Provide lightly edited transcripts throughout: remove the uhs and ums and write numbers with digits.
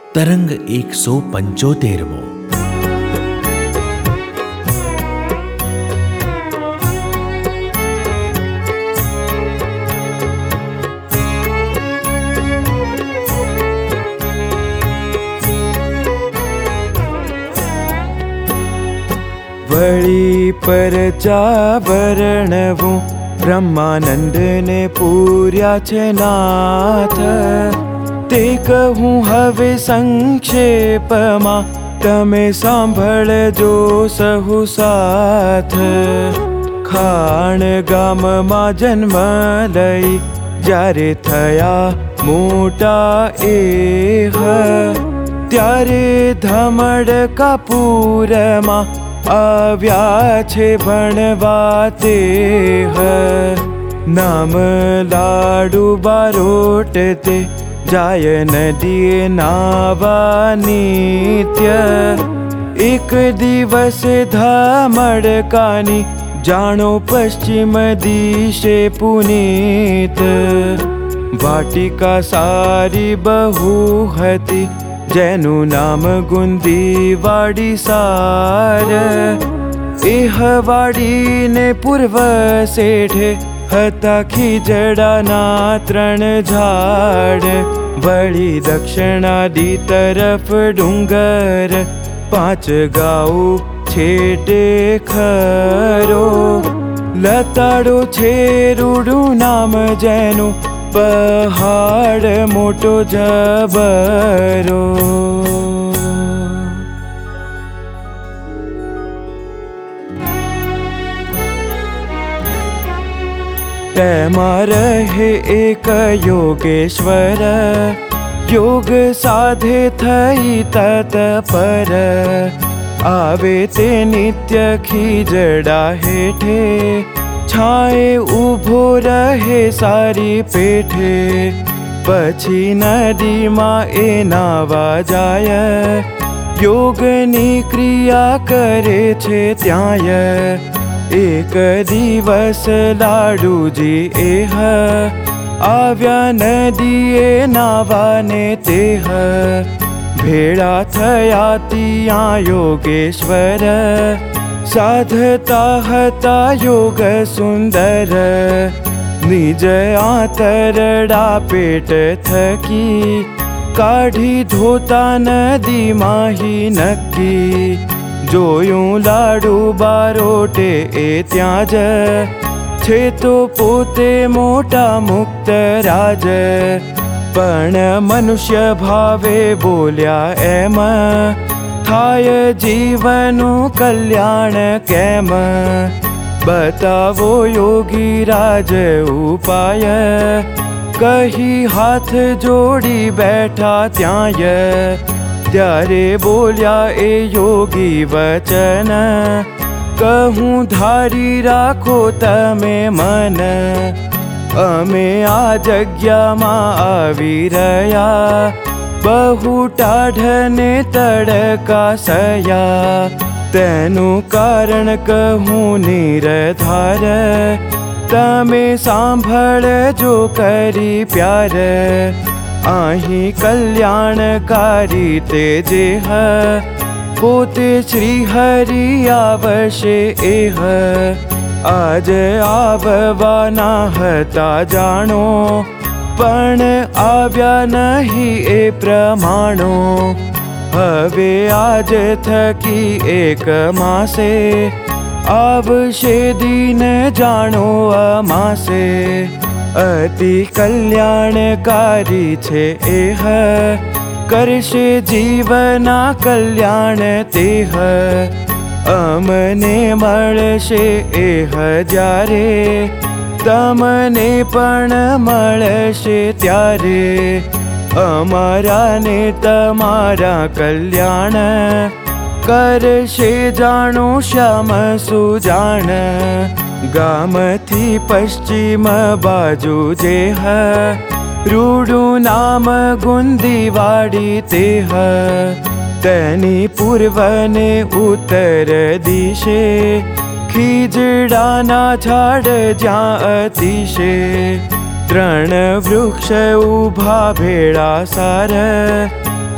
તરંગ 175મો. વળી પરચા વર્ણવું બ્રહ્માનંદને પૂર્યા છે નાથ. તે કહું હવે સંક્ષેપમાં, તમે સાંભળજો સહુ સાથ. ખાણ ગામમાં જન્મ લઈ જ્યારે થયા મોટા એહ, ત્યારે ધમડકાપુરમાં આવ્યા છે ભણવા તેહ. નામ લાડુ બારોટ તે જાય નદીએ નાવા નિત્ય. એક દિવસ ધમડકાની જાણો પશ્ચિમ દિશે પુનીત. વાટિકા સારી બહુ હતી, જેનું નામ ગુંદીવાડી સાર. એહ વાડીને પૂર્વ શેઠે હતા ખીજડાના 3 ઝાડ. વળી દક્ષિણાદી તરફ ડુંગર, 5 ગાઉ છેટે ખરો. લતાડો છે રૂડું નામ જેનું, પહાડ મોટો જબરો. તેમાં રહે એક યોગેશ્વર, યોગ સાધે થઈ તત્પર. આવે તે નિત્ય ખીજડા હેઠે, છાંયે ઊભો રહે સારી પેઠે. પછી નદીમાં એ નાવા જાય, યોગની ક્રિયા કરે છે ત્યાંય. એક દિવસ લાડુજી એહ આવ્યા નદીએ નાવાને તેહ. ભેળા થયા ત્યાં યોગેશ્વર, સાધતા હતા યોગ સુંદર. નિજ આંતરડા પેટ થકી, કાઢી ધોતા નદીમાં હી નક્કી. જોયું લાડુ બારોટે એ ત્યાં જ છે, તો પોતે મોટા મુક્ત રાજ. પણ મનુષ્ય ભાવે બોલ્યા એમ, થાય જીવનું કલ્યાણ કેમ. બતાવો યોગી રાજ ઉપાય, કહી હાથ જોડી બેઠા ત્યાંય. ત્યારે બોલ્યા એ યોગી વચન, કહું ધારી રાખો તમે મન. અમે આ જગ્યામાં આવી રહ્યા, બહુ ટાઢને તડકા સયા. તેનું કારણ કહું નિરધાર, તમે સાંભળજો કરી પ્યાર. અહીં કલ્યાણકારી તે જેહ, પોતે શ્રી હરિ આવશે એહ. આજ આવવાના હતા જાણો, પણ આવ્યા નહીં એ પ્રમાણો. હવે આજ થકી 1 માસે, આવશે દિન જાણો અમાસે. અતિ કલ્યાણકારી છે એહ, કરશે જીવના કલ્યાણ તેહ. અમને મળશે એહ જ્યારે, તમને પણ મળશે ત્યારે. અમારાને તમારા કલ્યાણ, કરશે જાણો શ્યામ સુજાણ. ગામથી પશ્ચિમ બાજુ જેહ, રૂડું નામ ગુંદીવાડી તેહ. તેની પૂર્વને ઉત્તર દિશે, ખીજડાના ઝાડ જ્યાં અતિશે. ત્રણ વૃક્ષ ઉભા ભેળા સાર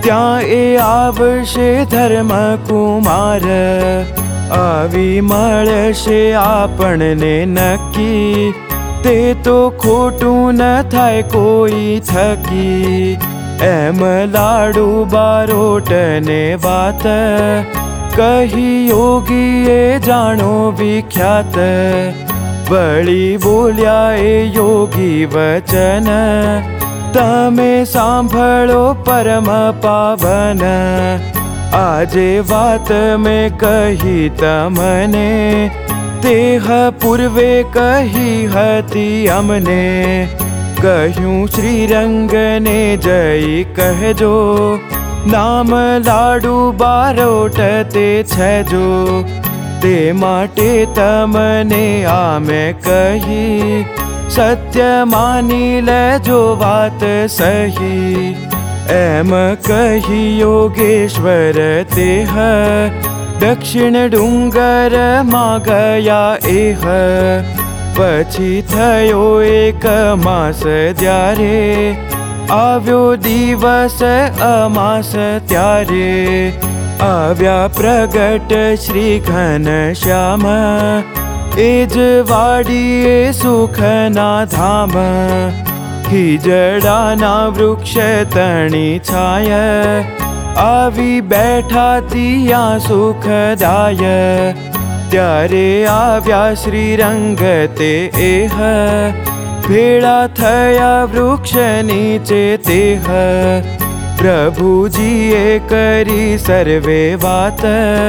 ત્યાં એ આવશે ધર્મકુમાર. આવી મળશે આપણને નક્કી, તે તો ખોટું ન થાય કોઈ થકી. એમ લાડુ બારોટને વાત કહી યોગીએ જાણો વિખ્યાત. વળી બોલ્યા એ યોગી વચન, તમે સાંભળો પરમ પાવન. આજે વાત મેં કહી તમને, તેહ પૂર્વે કહી હતી અમને. કહ્યું શ્રીરંગને જય કહેજો, નામ લાડુ બારોટ તે છે જો. તે માટે તમને આ મેં કહી, સત્ય માની લેજો વાત સહી. એમ કહી યોગેશ્વર તેહ, દક્ષિણ ડુંગરમાં ગયા એહ. પછી થયો એક માસ ત્યારે, આવ્યો દિવસ અમાસ ત્યારે. આવ્યા પ્રગટ શ્રી ઘનશ્યામ, એ જ વાડીએ સુખના ધામ. ખીજડાના વૃક્ષ તણી છાય, આવી બેઠા ત્યાં સુખદાય. ત્યારે આવ્યા શ્રીરંગ તે એહ, ભેળા થયા વૃક્ષ નીચે તેહ. પ્રભુજીએ કરી સર્વે વાત,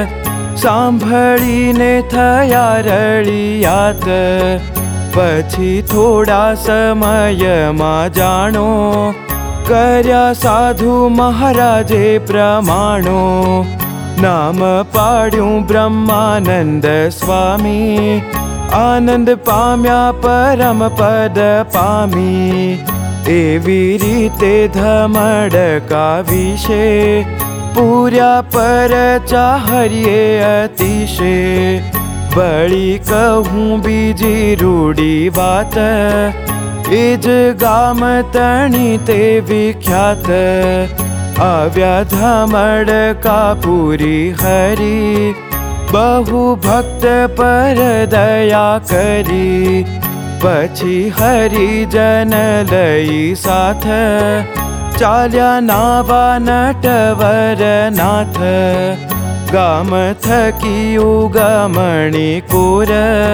સાંભળીને થયા રળિયાત. પછી થોડા સમયમાં જાણો, કર્યા સાધુ મહારાજે પ્રમાણો. નામ પાડ્યું બ્રહ્માનંદ સ્વામી, આનંદ પામ્યા પરમ પદ પામી. એવી રીતે ધમડકા વિશે, પૂર્યા પર ચાહરીએ અતિશે. વળી કહું બીજી રૂડી વાત, એ જ ગામ તણી તે વિખ્યાત. આવ્યા ધમડકા પૂરી હરી, બહુ ભક્ત પર દયા કરી. પછી હરિજન લઈ સાથ, ચાલ્યા નાવા નટવર નાથ. ગામ થકી ઉગમણી કોર,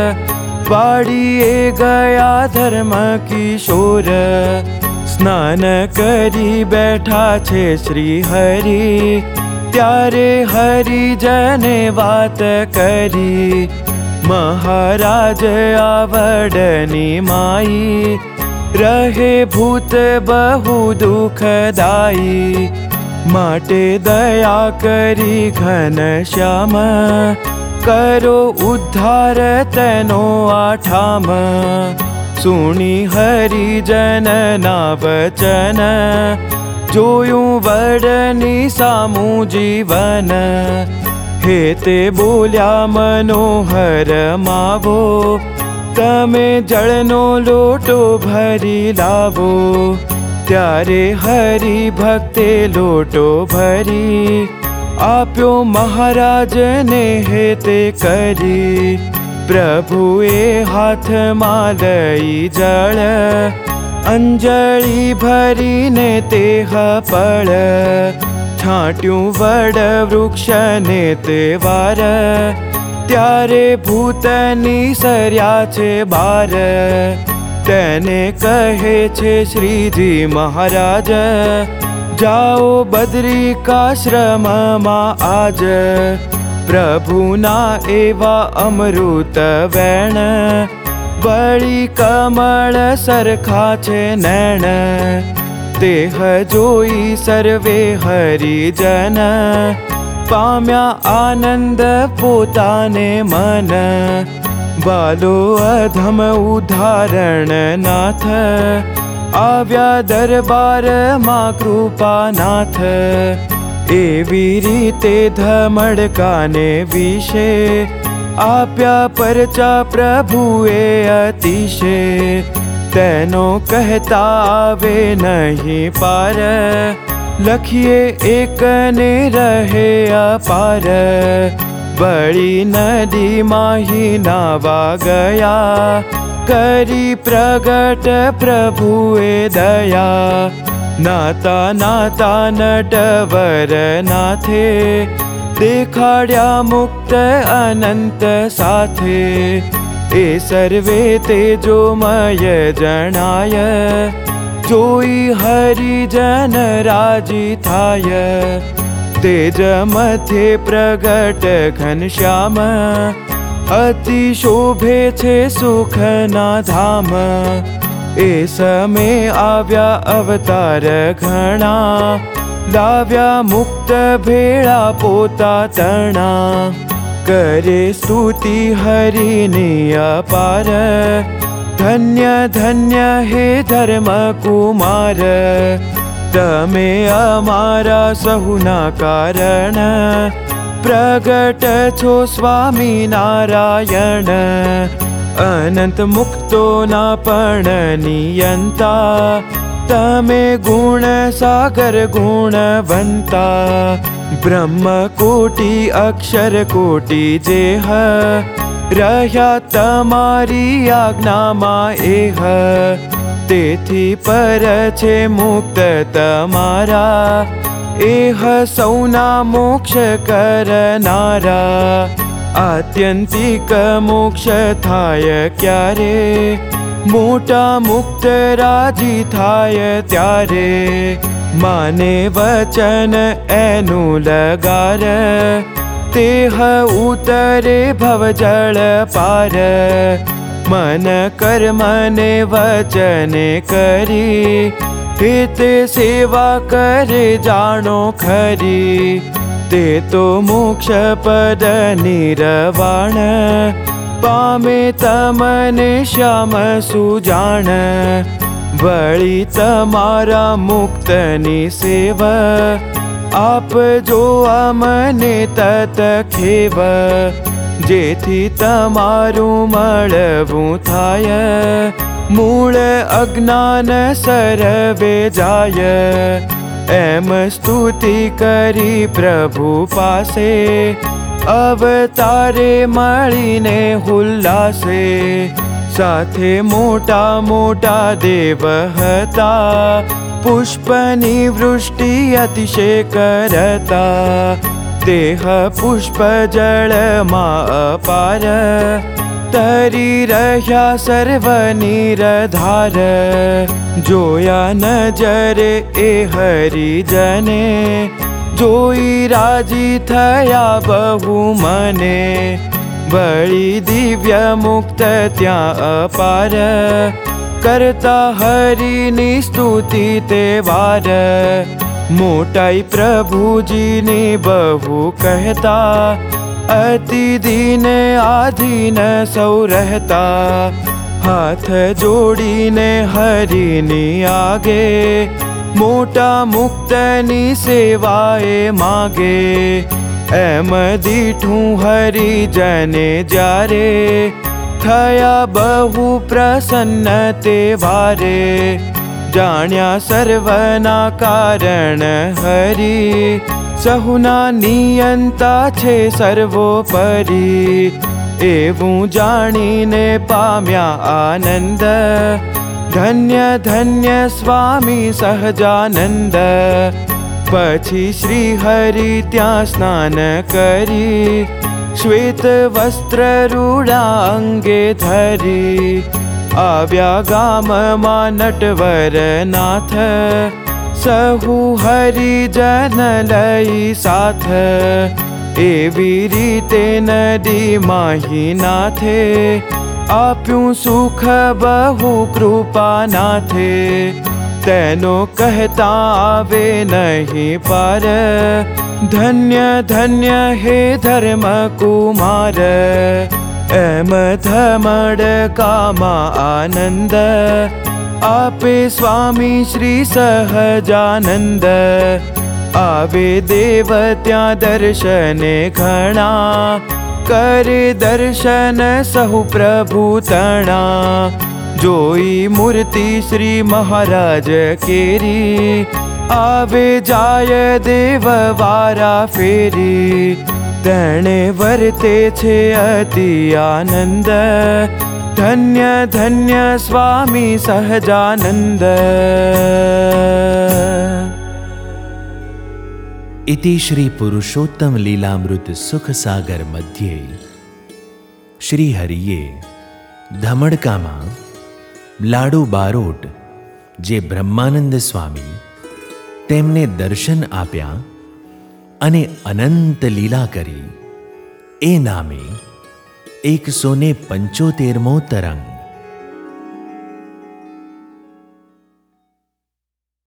વાડીએ ગયા ધર્મ કિશોર. સ્નાન કરી બેઠા છે શ્રી હરિ, ત્યારે હરિજને વાત કરી. મહારાજ આવડની માઈ, રહે ભૂત બહુ દુઃખદાયી. માટે દયા કરી ઘનશ્યામ, કરો ઉદ્ધાર તેનો આઠામ. સુણી હરિજનના વચન, જોયું વડની સામું જીવન. હે તે બોલ્યા મનોહર માવો, તમે જળનો લોટો ભરી લાવો. ત્યારે હરિભક્તે લોટો ભરી, આપ્યો મહારાજને હે તે કરી. પ્રભુએ હાથમાં લઈ જળ, અંજલિ ભરીને તે પળ. છાંટ્યું વડ વૃક્ષને તે વાર, ત્યારે ભૂતની સર્યા છે બાર. તેને કહે છે શ્રીજી મહારાજ, જાઓ બદ્રિકાશ્રમમાં આજ. પ્રભુના એવા અમૃત વેણ, વળી કમળ સરખા છે નૈણ. તેહ જોઈ સર્વે હરિજન, પામ્યા આનંદ પોતાને મન. બાલો અધમ ઉદાહરણ નાથ, આવ્યા દરબારમાં કૃપાનાથ. એવી રીતે ધમડકાને વિશે, આપ્યા પરચા પ્રભુએ અતિશે. તેનો કહેતા આવે નહીં પાર, લખીએ એકને રહે અપાર, વળી નદીમાં હી નાવા ગયા, કરી પ્રગટ પ્રભુએ દયા. નાતા નાતા નટવર નાથે, દેખાડ્યા મુક્ત અનંત સાથે. એ સર્વે તેજોમય જણાય, જોઈ હરિજન રાજી થાય. તેજ મધ્યે પ્રગટ ઘનશ્યામ, અતિ શોભે છે સુખના ધામ. એ સમય આવ્યા અવતાર ઘણા, લાવ્યા મુક્ત ભેળા પોતા તણા. કરે સ્તુતિ હરિની અપાર, ધન્ય ધન્ય હે ધર્મ કુમાર. તમે અમારા સહુના કારણ, પ્રગટ છો સ્વામી નારાયણ. અનંત મુક્તોના પણ નિયંતા, તમે ગુણ સાગર ગુણવંતા. બ્રહ્મ કોટી અક્ષર કોટી જેહ, રહ્યા તમારી આજ્ઞામાં એહ. તેથી પર છે મુક્ત તમારા, એહ સૌના મોક્ષ કરનારા. આત્યંતિક મોક્ષ થાય ક્યારે, મોટા મુક્ત રાજી થાય ત્યારે. માને વચન એનું લગાર, તેહ ઉતરે ભવજળ પાર. મન કર્મને વચને કરી, હેતે સેવા કરે જાણો ખરી. તે તો મોક્ષ પદ નિર્વાણ, પામે તમને શ્યામ સુજાણ. વળી તમારા મુક્તની સેવ, આપજો અમને તત ખેવ. જેથી તમારું મળવું થાય, મૂળ અજ્ઞાન સરવે જાય. એમ સ્તુતિ કરી પ્રભુ પાસે, અવતારે મળીને હુલ્લાસે. સાથે મોટા મોટા દેવ હતા, પુષ્પની વૃષ્ટિ અતિશય કરતા. દેહ પુષ્પ જળમાં અપાર, તરી રહ્યા સર્વ નિરધાર. જોયા નજરે એ હરિજને, જોઈ રાજી થયા બહુ મને. વળી દિવ્ય મુક્ત ત્યાં અપાર, કરતા હરિની સ્તુતિ તે વાર. મોટાઈ પ્રભુજીની બહુ કહેતા, અતિ દીન આધીન સૌ રહેતા. હાથ જોડીને હરિની આગે, મોટા મુક્તની સેવાએ માગે. એમ દીઠું હરિજને જ્યારે, થયા બહુ પ્રસન્ન તે વારે. જાણ્યા સર્વના કારણ હરિ, સહુના નિયંતા છે સર્વોપરી. એવું જાણીને પામ્યા આનંદ, ધન્ય ધન્ય સ્વામી સહજાનંદ. પછી શ્રી હરિ ત્યાં સ્નાન કરી, શ્વેત વસ્ત્ર રૂડા અંગે ધરી. આવ્યા ગામમાં નટવર નાથ, સહુ હરિજન લઈ સાથ. એવી રીતે નદીમાં હી નાથે, આપ્યું સુખ બહુ કૃપા નાથે. તેનો કહેતા આવે નહીં પાર, ધન્ય ધન્ય હે ધર્મ કુમાર. એમ ધમડ કામાં આનંદ, આપે સ્વામી શ્રી સહજાનંદ. આવે દેવ ત્યાં દર્શને ઘણા, કરે દર્શન સહુ પ્રભુ તણા. જોઈ મૂર્તિ શ્રી મહારાજ કેરી, આવે જાય દેવ વારા ફેરી, તેણે વર્તે છે અતિ આનંદ, ધન્ય ધન્ય સ્વામી સહજાનંદ. इति श्री पुरुषोत्तम लीलामृत सुख सागर मध्य श्री हरिये धमड़काમાં લાડુ બારોટ જે બ્રહ્માનંદ સ્વામી તેમને દર્શન આપ્યા અને અનંત લીલા કરી, એ નામે 175મો તરંગ